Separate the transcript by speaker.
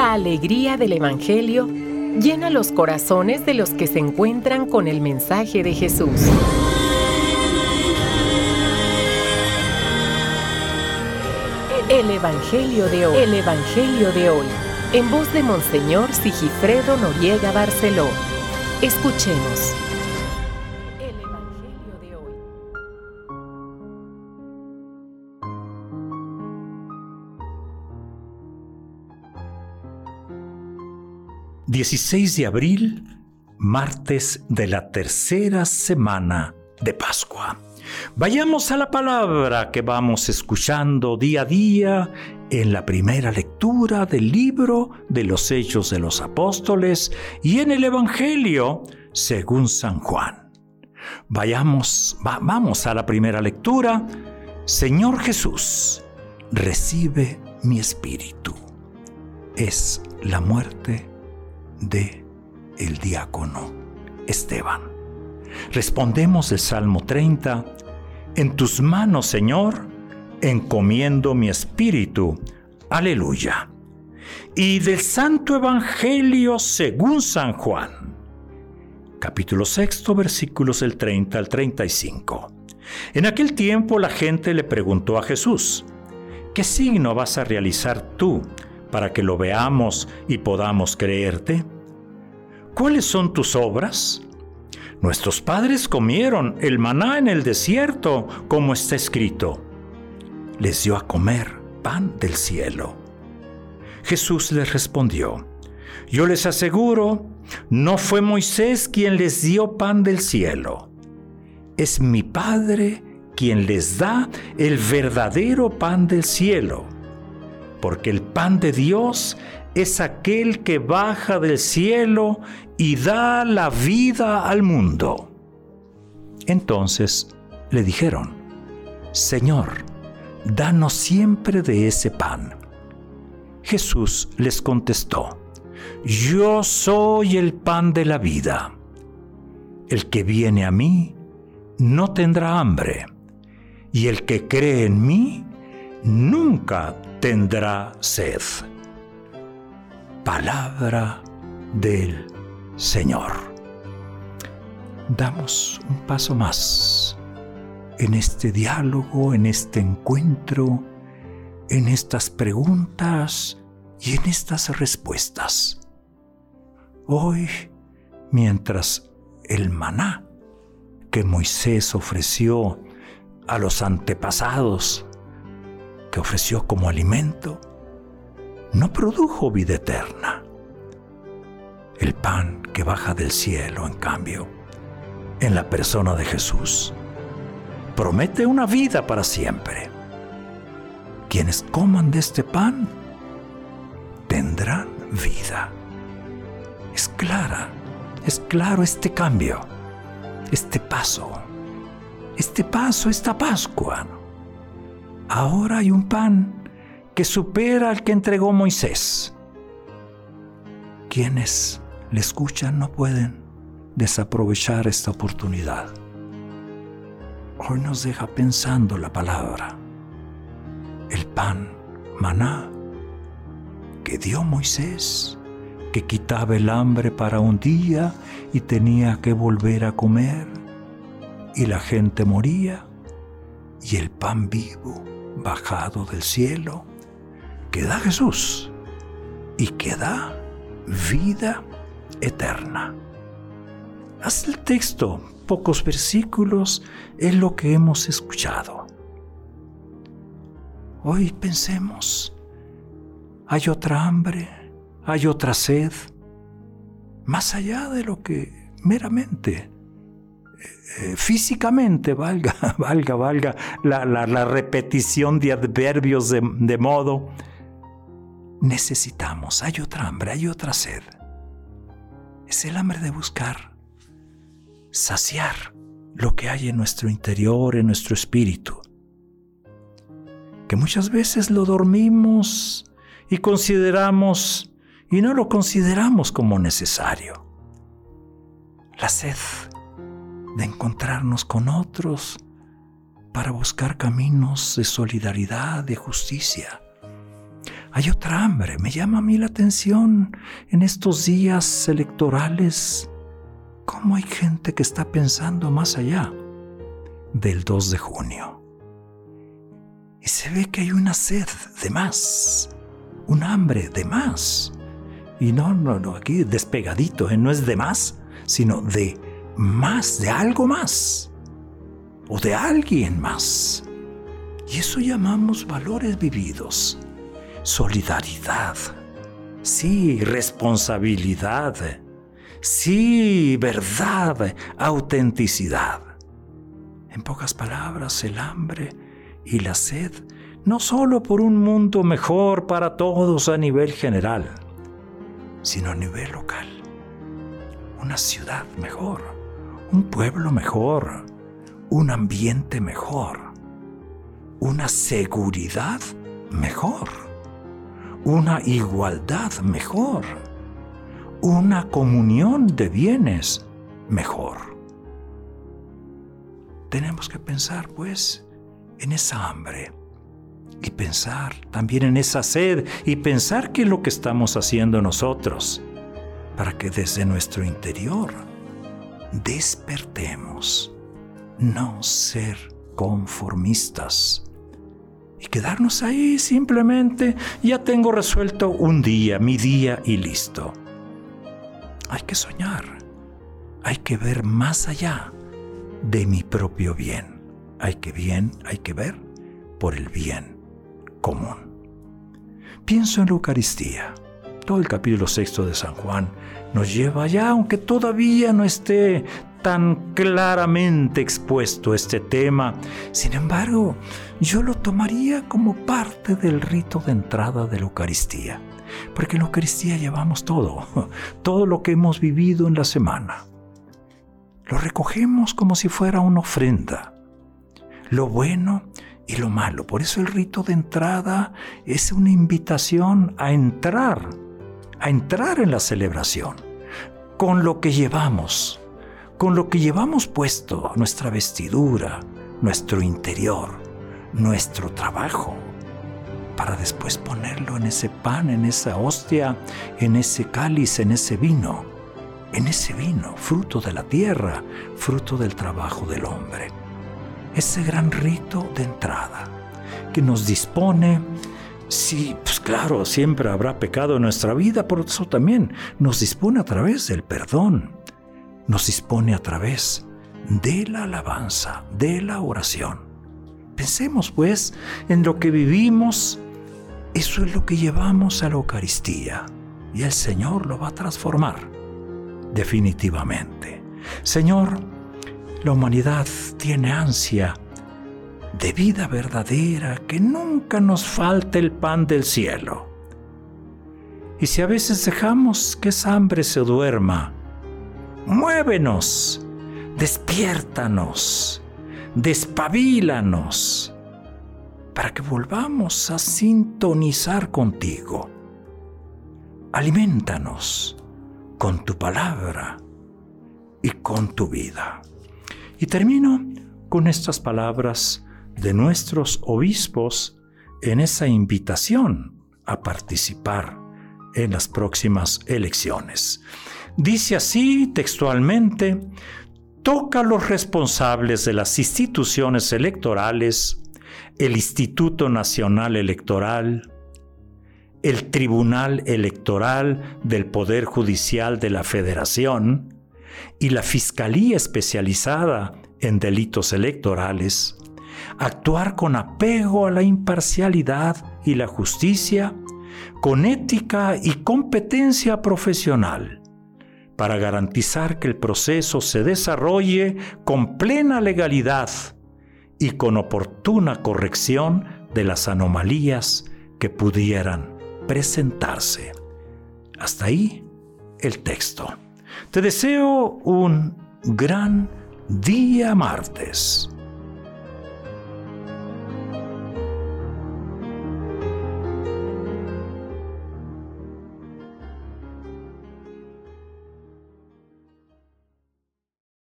Speaker 1: La alegría del Evangelio llena los corazones de los que se encuentran con el mensaje de Jesús. El Evangelio de hoy. El Evangelio de hoy. En voz de Monseñor Sigifredo Noriega Barceló. Escuchemos. El Evangelio de hoy.
Speaker 2: 16 de abril, martes de la tercera semana de Pascua. Vayamos a la palabra que vamos escuchando día a día en la primera lectura del libro de los Hechos de los Apóstoles y en el Evangelio según San Juan. Vamos a la primera lectura. Señor Jesús, recibe mi espíritu. Es la muerte de el diácono Esteban. Respondemos el Salmo 30. En tus manos, Señor, encomiendo mi espíritu. Aleluya. Y del Santo Evangelio según San Juan. Capítulo 6, versículos del 30 al 35. En aquel tiempo la gente le preguntó a Jesús: ¿qué signo vas a realizar tú para que lo veamos y podamos creerte? ¿Cuáles son tus obras? Nuestros padres comieron el maná en el desierto, como está escrito. Les dio a comer pan del cielo. Jesús les respondió: yo les aseguro, no fue Moisés quien les dio pan del cielo. Es mi Padre quien les da el verdadero pan del cielo. Porque el pan de Dios es aquel que baja del cielo y da la vida al mundo. Entonces le dijeron: Señor, danos siempre de ese pan. Jesús les contestó: yo soy el pan de la vida. El que viene a mí no tendrá hambre, y el que cree en mí nunca tendrá sed. Palabra del Señor. Damos un paso más en este diálogo, en este encuentro, en estas preguntas y en estas respuestas. Hoy, mientras el maná que Moisés ofreció a los antepasados, que ofreció como alimento, no produjo vida eterna. El pan que baja del cielo, en cambio, en la persona de Jesús, promete una vida para siempre. Quienes coman de este pan tendrán vida. Es claro este cambio, este paso, esta Pascua. Ahora hay un pan que supera al que entregó Moisés. Quienes le escuchan no pueden desaprovechar esta oportunidad. Hoy nos deja pensando la palabra. El pan, maná, que dio Moisés, que quitaba el hambre para un día y tenía que volver a comer, y la gente moría, y el pan vivo, bajado del cielo, que da Jesús y que da vida eterna. Hasta el texto, pocos versículos, es lo que hemos escuchado. Hoy pensemos, hay otra hambre, hay otra sed, más allá de lo que meramente, físicamente valga la repetición de adverbios de modo. Necesitamos, hay otra hambre, hay otra sed. Es el hambre de buscar, saciar lo que hay en nuestro interior, en nuestro espíritu, que muchas veces lo dormimos y consideramos, y no lo consideramos como necesario. La sed de encontrarnos con otros para buscar caminos de solidaridad, de justicia. Hay otra hambre. Me llama a mí la atención en estos días electorales cómo hay gente que está pensando más allá del 2 de junio. Y se ve que hay una sed de más, un hambre de más. Y no, aquí despegadito, no es de más, sino de más, de algo más, o de alguien más. Y eso llamamos valores vividos. Solidaridad, sí, responsabilidad, sí, verdad, autenticidad. En pocas palabras, el hambre y la sed, no solo por un mundo mejor para todos a nivel general, sino a nivel local. Una ciudad mejor, un pueblo mejor, un ambiente mejor, una seguridad mejor, una igualdad mejor, una comunión de bienes mejor. Tenemos que pensar, pues, en esa hambre y pensar también en esa sed y pensar qué es lo que estamos haciendo nosotros para que desde nuestro interior despertemos, no ser conformistas y quedarnos ahí simplemente, ya tengo resuelto un día, mi día y listo. Hay que soñar, hay que ver más allá de mi propio bien. Hay que ver por el bien común. Pienso en la Eucaristía. Todo el capítulo 6 de San Juan nos lleva allá, aunque todavía no esté tan claramente expuesto este tema. Sin embargo, yo lo tomaría como parte del rito de entrada de la Eucaristía, porque en la Eucaristía llevamos todo lo que hemos vivido en la semana. Lo recogemos como si fuera una ofrenda, lo bueno y lo malo. Por eso el rito de entrada es una invitación a entrar en la celebración, con lo que llevamos puesto, nuestra vestidura, nuestro interior, nuestro trabajo, para después ponerlo en ese pan, en esa hostia, en ese cáliz, en ese vino, fruto de la tierra, fruto del trabajo del hombre. Ese gran rito de entrada que nos dispone. Sí, pues claro, siempre habrá pecado en nuestra vida, por eso también nos dispone a través del perdón, nos dispone a través de la alabanza, de la oración. Pensemos pues en lo que vivimos, eso es lo que llevamos a la Eucaristía y el Señor lo va a transformar definitivamente. Señor, la humanidad tiene ansia de vida verdadera, que nunca nos falte el pan del cielo. Y si a veces dejamos que esa hambre se duerma, muévenos, despiértanos, despabilanos, para que volvamos a sintonizar contigo. Aliméntanos con tu palabra y con tu vida. Y termino con estas palabras de nuestros obispos en esa invitación a participar en las próximas elecciones. Dice así textualmente: toca a los responsables de las instituciones electorales, el Instituto Nacional Electoral, el Tribunal Electoral del Poder Judicial de la Federación y la Fiscalía Especializada en Delitos Electorales, actuar con apego a la imparcialidad y la justicia, con ética y competencia profesional, para garantizar que el proceso se desarrolle con plena legalidad y con oportuna corrección de las anomalías que pudieran presentarse. Hasta ahí el texto. Te deseo un gran día martes.